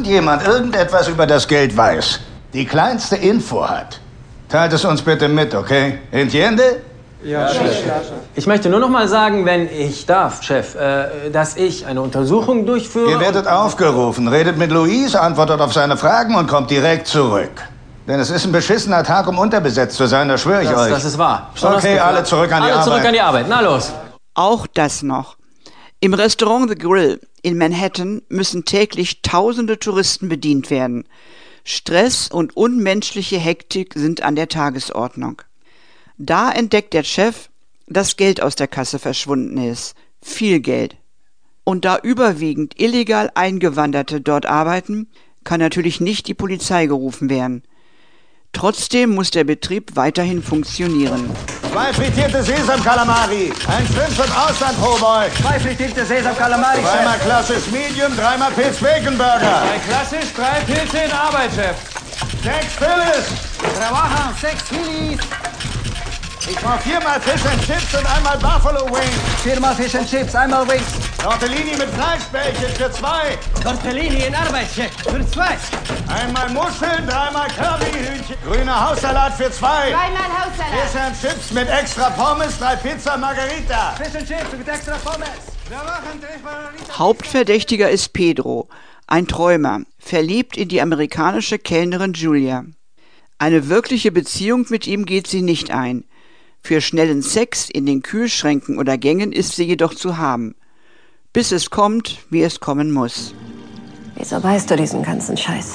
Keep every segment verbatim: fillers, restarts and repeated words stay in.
irgendjemand irgendetwas über das Geld weiß, die kleinste Info hat, teilt es uns bitte mit, okay? Entiende? Ja, Chef. Ich möchte nur noch mal sagen, wenn ich darf, Chef, äh, dass ich eine Untersuchung durchführe... Ihr werdet aufgerufen, redet mit Luis, antwortet auf seine Fragen und kommt direkt zurück. Denn es ist ein beschissener Tag, um unterbesetzt zu sein, das schwöre ich das, euch. Das ist wahr. Okay, alle zurück an die Arbeit. Alle zurück an die Arbeit, na los. Auch das noch. Im Restaurant The Grill in Manhattan müssen täglich tausende Touristen bedient werden. Stress und unmenschliche Hektik sind an der Tagesordnung. Da entdeckt der Chef, dass Geld aus der Kasse verschwunden ist. Viel Geld. Und da überwiegend illegal Eingewanderte dort arbeiten, kann natürlich nicht die Polizei gerufen werden. Trotzdem muss der Betrieb weiterhin funktionieren. Zwei frittierte Sesam-Calamari, ein Shrimps- und Austern-Pro-Boy. Zwei frittierte Sesam-Calamari, Chef. Dreimal klassisch Medium, dreimal Pilz-Bacon-Burger. Drei klassisch, drei Pilze in Arbeit, Chef. Sechs Phyllis. Trabaja, sechs Phillies. Ich brauche viermal Fish and Chips und einmal Buffalo Wings. Viermal Fish and Chips, einmal Wings. Tortellini mit Fleischbällchen für zwei. Tortellini in Arbeit, Chef, für zwei. Einmal Muscheln, dreimal Curryhühnchen. Grüner Haussalat für zwei. Dreimal Haussalat. Fish and Chips mit extra Pommes, drei Pizza Margarita. Fish and Chips mit extra Pommes. Hauptverdächtiger ist Pedro, ein Träumer, verliebt in die amerikanische Kellnerin Julia. Eine wirkliche Beziehung mit ihm geht sie nicht ein. Für schnellen Sex in den Kühlschränken oder Gängen ist sie jedoch zu haben. Bis es kommt, wie es kommen muss. Wieso weißt du diesen ganzen Scheiß?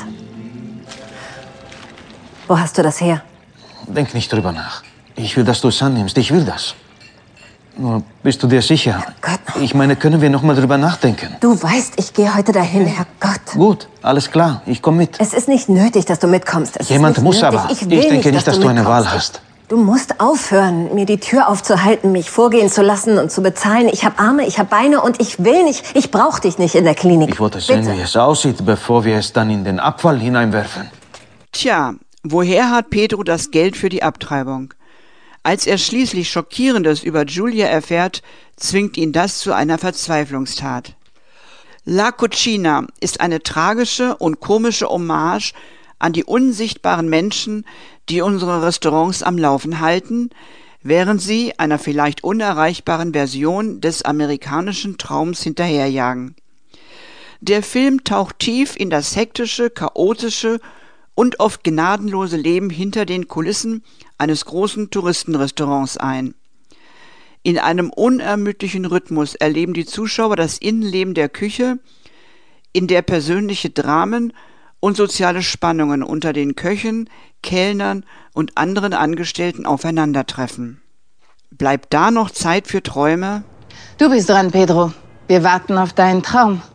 Wo hast du das her? Denk nicht drüber nach. Ich will, dass du es annimmst. Ich will das. Nur, bist du dir sicher? Herrgott. Ich meine, können wir noch mal drüber nachdenken? Du weißt, ich gehe heute dahin, Herrgott. Gut, alles klar. Ich komme mit. Es ist nicht nötig, dass du mitkommst. Es Jemand ist nicht muss nötig. aber. Ich, Ich will denke nicht, nicht, dass du eine Wahl hast. Du musst aufhören, mir die Tür aufzuhalten, mich vorgehen zu lassen und zu bezahlen. Ich habe Arme, ich habe Beine und ich will nicht, ich brauche dich nicht in der Klinik. Ich wollte sehen, Bitte. wie es aussieht, bevor wir es dann in den Abfall hineinwerfen. Tja, woher hat Pedro das Geld für die Abtreibung? Als er schließlich Schockierendes über Julia erfährt, zwingt ihn das zu einer Verzweiflungstat. La Cucina ist eine tragische und komische Hommage an die unsichtbaren Menschen, die unsere Restaurants am Laufen halten, während sie einer vielleicht unerreichbaren Version des amerikanischen Traums hinterherjagen. Der Film taucht tief in das hektische, chaotische und oft gnadenlose Leben hinter den Kulissen eines großen Touristenrestaurants ein. In einem unermüdlichen Rhythmus erleben die Zuschauer das Innenleben der Küche, in der persönliche Dramen und soziale Spannungen unter den Köchen, Kellnern und anderen Angestellten aufeinandertreffen. Bleibt da noch Zeit für Träume? Du bist dran, Pedro. Wir warten auf deinen Traum.